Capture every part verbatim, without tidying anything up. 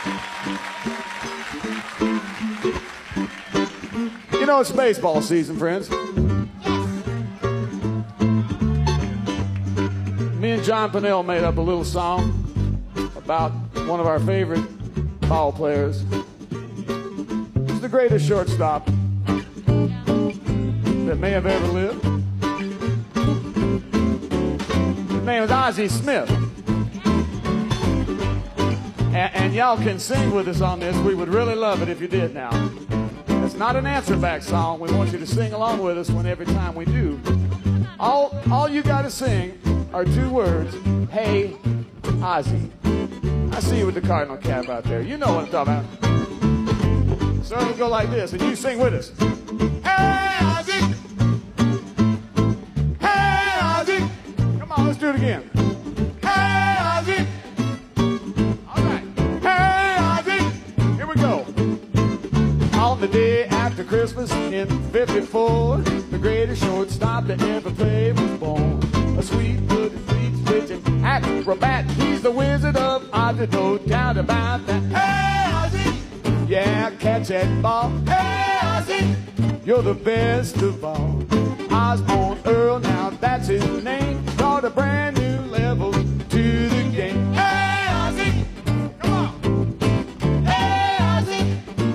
You know it's baseball season, friends. Me and John Pennell made up a little song about one of our favorite ball players. He's the greatest shortstop that may have ever lived. His name is Ozzie Smith. And, and y'all can sing with us on this. We would really love it if you did now. It's not an answer back song. We want you to sing along with us when every time we do. All, all you got to sing are two words. Hey, Ozzie. I see you with the Cardinal cap out there. You know what I'm talking about. So it'll go like this, and you sing with us. Hey, Ozzie. Hey, Ozzie. Come on, let's do it again. Hey, Ozzie. All right. Hey, Ozzie. Here we go. On the day after Christmas in fifty-four, the greatest shortstop that ever played was born. A sweet-footed, sweet-switching acrobat. He's the Wizard of Oz, no doubt about that. Hey, Ozzie! Yeah, catch that ball. Hey, Ozzie! You're the best of all. Osborne Earl, now that's his name. Brought a brand new level to the game. Hey, Ozzie! Come on! Hey, Ozzie!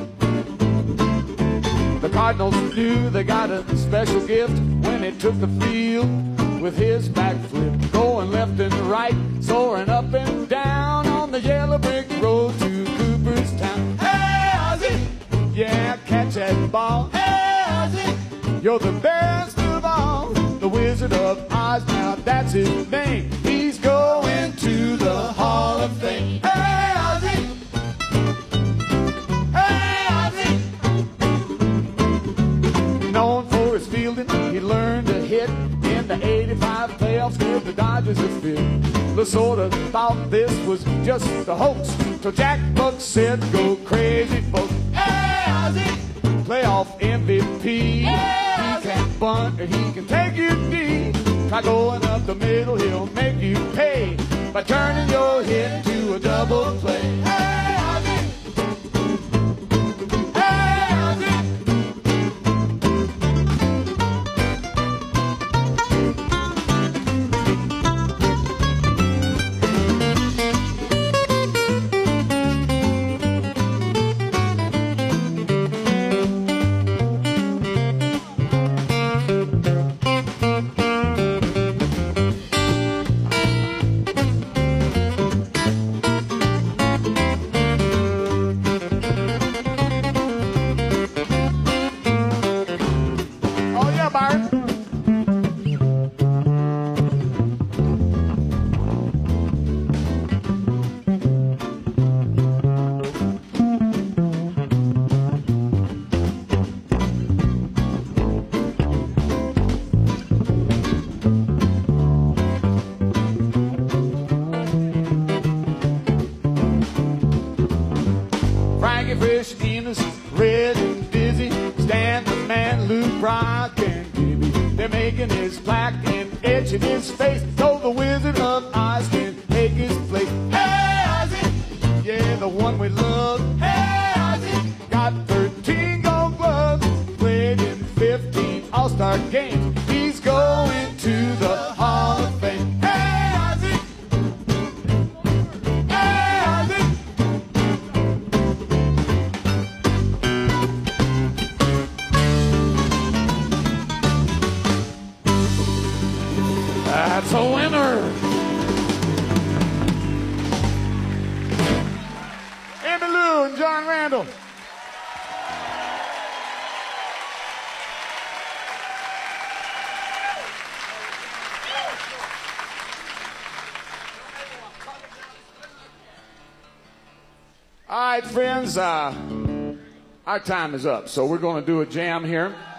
The Cardinals knew they got a special gift when he took the field with his backflip, going left and right, soaring up and down on the yellow brick road to Cooperstown. Hey, Ozzie! Yeah, catch that ball. Hey, Ozzie! You're the best of all. The Wizard of Oz, now that's his name. He's going to the Hall of Fame. Hey, Ozzie! Hey, Ozzie! Known for his fielding, he learned to hit. In the eighty-five playoffs, give the Dodgers a fit. Lasorda thought this was just a hoax, so Jack Buck said, "Go crazy, folks." Hey, Ozzie! Playoff M V P. Hey, he can bunt or he can take you deep. Try going up the middle, he'll make you pay by turning your hit to a double play. Hey, Ozzie! Hey, Ozzie! Fish, Enos, Red and Dizzy, Stan the Man, Luke, Brock and Gibby. They're making his plaque and etching his face, so the Wizard of Oz can take his place. Hey, Ozzie! Yeah, the one we love. Hey, Ozzie! Got thirteen gold gloves, played in fifteen All-Star games. He's going to the Hall of Fame. Hey, Ozzie! Hey, Ozzie! That's a winner. Emmylou and John Randall. All right, friends, uh, our time is up, so we're going to do a jam here.